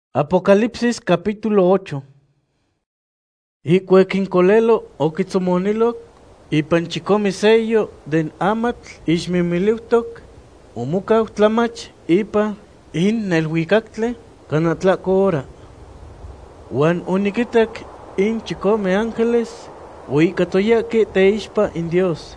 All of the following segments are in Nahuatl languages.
Apocalipsis capítulo 8. Ikuek inkolelo okitzomonilok ipan chikome sello den amatl ixmimiliutok omokau tlamach ipa in neluikaktle kana tlako hora. Uan onikitak in chikome ángeles oikatoyaki teixpa in Dios.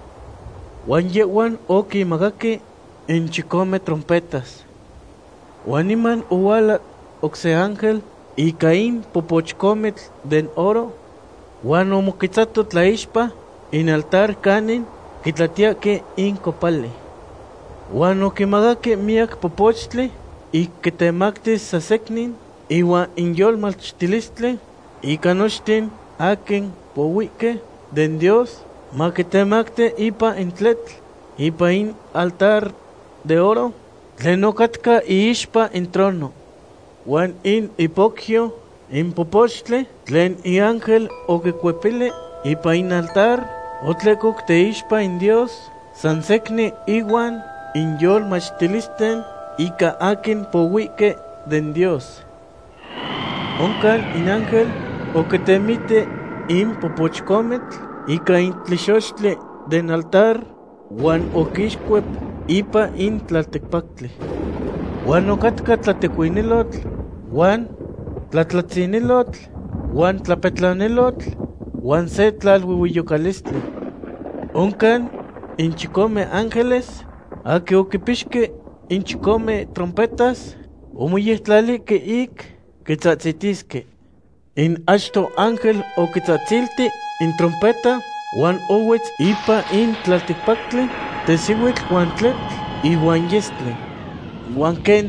Uan yehuan okimakaki in chikome trompetas. Uan iman owala okse ángel ika in popochkometl den oro, uan omokitsato tlaixpa in altar kanin kitlatiaki in kopali. Uan okimakaki miak popochtli ikitemaktis saseknin iwan in yolmachtilistli ika nochtin akin powike den Dios makitemakti ipa in tletl ipa in altar de oro tlen okatka iixpa in trono. Uan in ipokyo in popochtli tlen iángel okikuepili ipa in altar otlekok teixpa in Dios san sekni iwan in yolmachtilisten ika akin powike den Dios. Onkan in ángel okitemiti in popochkometl ika in tlixochtli den altar uan okixkuep ipa in tlaltekpaktli. Uan okatka tlatekuinilotl, uan tlatlatzinilotl, uan tlapetlanilotl, uan se tlalwiuiyokalistli. Onkan in chikome ángeles aki okipixki in chikome trompetas omoyehtlaliki ik kitzatzitiski. In achto ángel okitzatzilti in trompeta uan owetz ipa in tlaltikpaktli tesiuitl uan tletl iwan yestli. Uan ken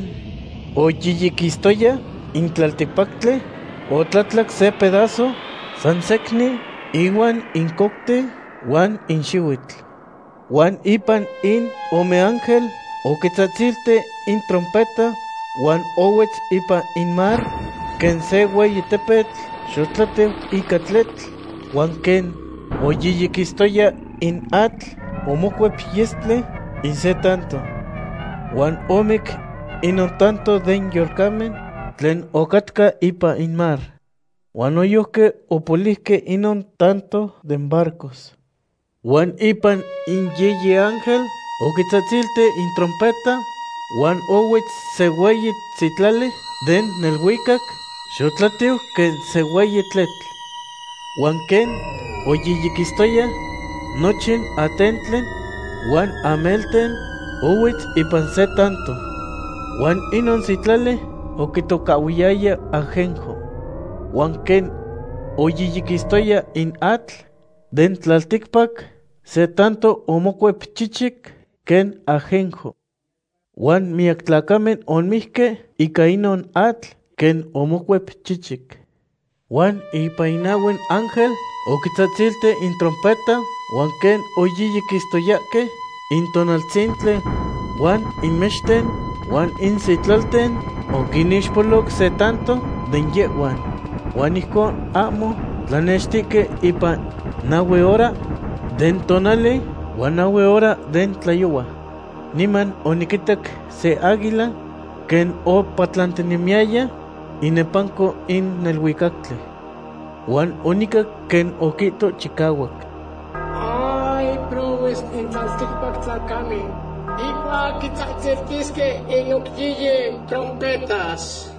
oyiyikistoya in tlaltikpaktli otlatlak se pedazo san sekni iwan in kokti uan in xiuitl. Uan ipan in ome ángel okitzatzilti in trompeta uan owetz ipa in mar ken se ueyi tepetl xotlatiu ika tletl uan ken oyiyikistoya in atl omokuep yestli in se tanto. Uan omik inon tanto den yolkamen tlen okatka ipa in mar. Uan oyohke opolihke inon tanto den barcos. Uan ipan in yeyi ángel okitzatzilti in trompeta uan owetz se ueyi tzitlali den neluikak xotlatiu ken se ueyi tletl. Uan ken oyiyikistoya nochin atentlen uan amelten owetz ipan se tanto. Uan inon sitlali okitokauiyaya ajenjo. Uan ken oyiyikistoya in atl den tlaltikpak se tanto omokuep chichik ken ajenjo. Uan miak tlakamen onmihke ika inon atl ken omokuep chichik. Uan ipa inauen ángel okitzatzilti in trompeta uan ken oyiyikistoyake in tonaltzintli uan in mexten uan in sitlalten okinixpolok se tanto den yehuan. Uan ijkon amo tlanextike ipan 9 hora den tonali uan 9 hora den tlayowa. Niman onikitak se águila ken opatlantinimiaya inepanko in neluikaktli. Uan onikak ken okito chikawak: Ay, probes in tlaltikpak tlakameh, ipa kitzatziltiskeh in okyiyi trompetas.